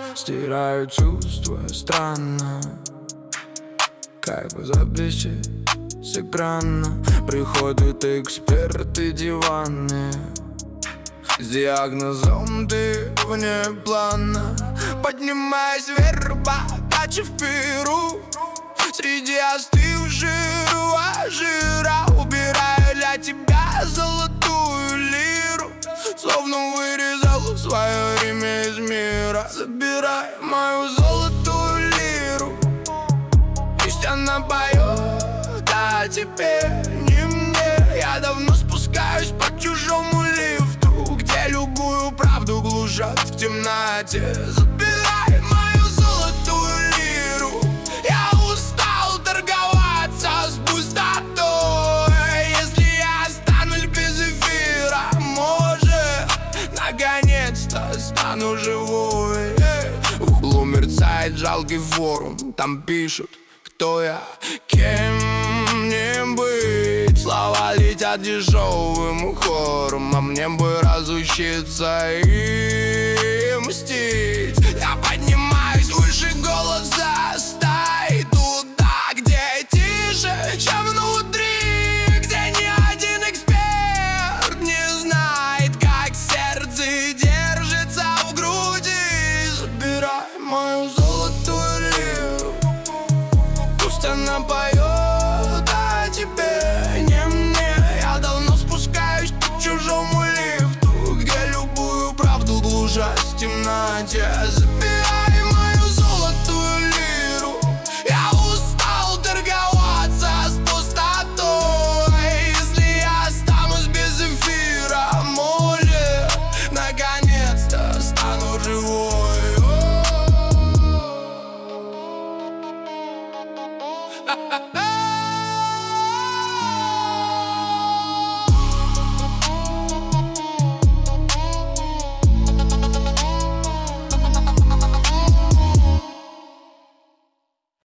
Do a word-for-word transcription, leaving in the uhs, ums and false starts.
Стираю чувства странно, как бы запищать с экрана. Приходят эксперты диванные с диагнозом ты вне плана. Поднимаясь вверх, подача в Перу, среди остывшего жира. Убираю для тебя золотую лиру, словно вырезал свое время из мира. Забирай мою золотую лиру, пусть она поет, а теперь не мне. Я давно спускаюсь по чужому лифту, где любую правду глушат в темноте. Забирай мою золотую лиру, я устал торговаться с пустотой. Если я останусь без эфира, может, наконец-то стану живой. В углу мерцает жалкий форум, там пишут, кто я, кем мне быть. Слова летят дешевым хором, а мне бы разучиться и мстить. Я поднимаюсь выше голоса стаи, туда, где тише, чем внутри, где ни один эксперт не знает, как сердце держится в груди. Забирай мою золотую лиру, пусть она поет, а теперь не мне. Я давно спускаюсь по чужому лифту, где любую правду глушат в темноте. Забирай мою золотую лиру, я устал торговаться с пустотой. Если я останусь без эфира, может, наконец-то стану живой.